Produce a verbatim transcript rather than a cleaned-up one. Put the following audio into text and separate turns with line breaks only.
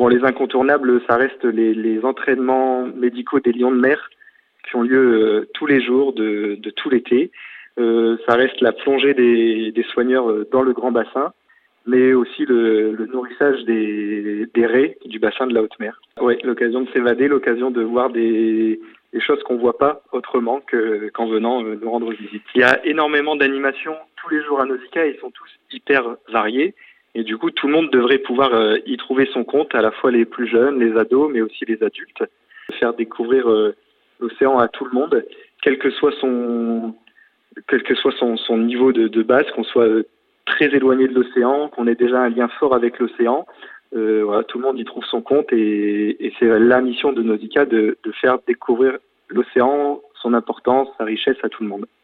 Bon, les incontournables, ça reste les, les entraînements médicaux des lions de mer qui ont lieu euh, tous les jours de, de tout l'été. Euh, ça reste la plongée des, des soigneurs euh, dans le grand bassin, mais aussi le, le nourrissage des, des raies du bassin de la haute mer. Ouais, l'occasion de s'évader, l'occasion de voir des, des choses qu'on voit pas autrement que, qu'en venant euh, nous rendre visite. Il y a énormément d'animations tous les jours à Nausicaa, ils sont tous hyper variés. Et du coup, tout le monde devrait pouvoir euh, y trouver son compte, à la fois les plus jeunes, les ados, mais aussi les adultes. Faire découvrir euh, l'océan à tout le monde, quel que soit son, quel que soit son, son niveau de, de base, qu'on soit très éloigné de l'océan, qu'on ait déjà un lien fort avec l'océan. Euh, voilà, tout le monde y trouve son compte et, et c'est la mission de Nausicaa de, de faire découvrir l'océan, son importance, sa richesse à tout le monde.